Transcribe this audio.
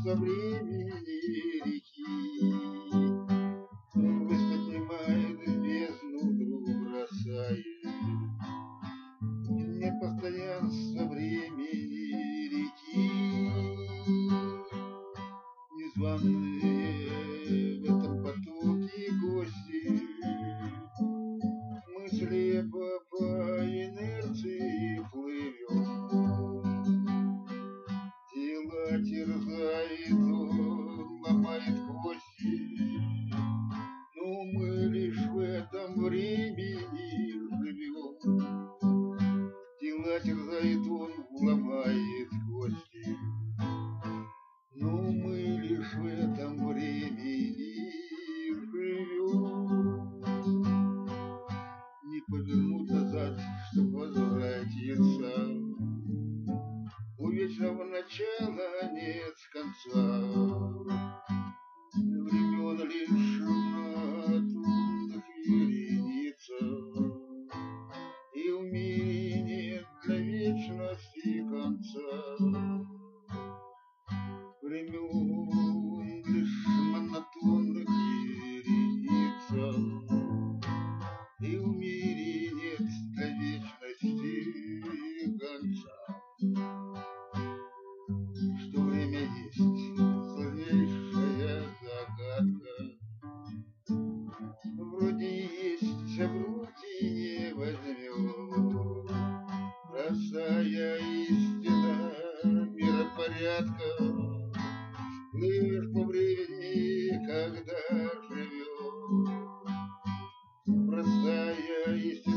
со времени реки. Ввысь поднимает, в бездну вдруг бросает. Непостоянство времени реки. Незваные в этом потоке гости, мы слепо по инерции плывем. Тело терзает он, ломает кости, но мы лишь в этом времени живем. Тела терзает он, ломает кости, но мы лишь в этом времени живем. Не повернуть назад, чтоб возвратиться. У вечного начала нет конца. Времен лишь на трудных вереница, и в мире нет для вечности конца. Времен лишь монотонных вереница, и в мире нет для вечности конца. Что время есть сложнейшая загадка, вроде есть, а вроде не возьмет. Простая истина миропорядка, плывешь по времени, когда живешь. Простая истина